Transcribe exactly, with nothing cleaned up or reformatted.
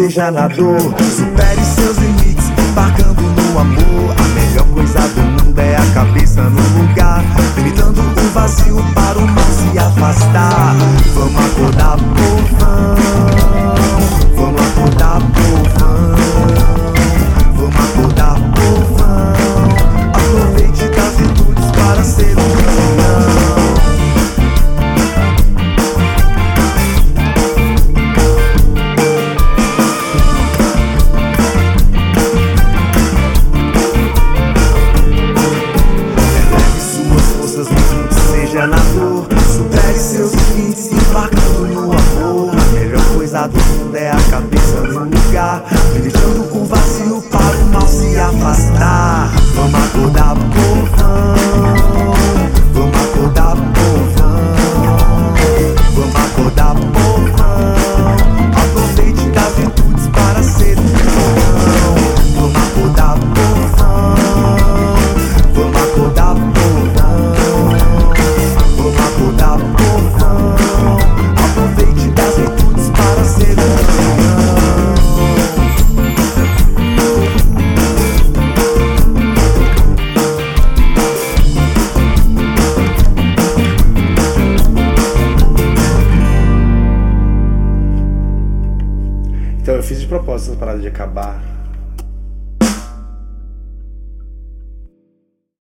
seja na dor. Supere seus limites, embarcando no amor. A melhor coisa do mundo é a cabeça no lugar, limitando o vazio para o mal se afastar. Vamos acordar, povão. Vamos acordar, povão. Vamos acordar, povão. Aproveite das virtudes para ser um campeão. Seja na dor, supere seus limites, embarcando no amor. A melhor coisa do mundo é a cabeça no lugar, deixando o vazio para o mal se afastar. Vamos acordar, povão. Vamos acordar, povão. Vamos acordar, povão. Aproveite das virtudes para ser um campeão. Vamos acordar, povão. Vamos acordar, povão. Vamos acordar, povão. Aproveite das virtudes para ser um campeão. Então eu fiz de propósito essa parada de acabar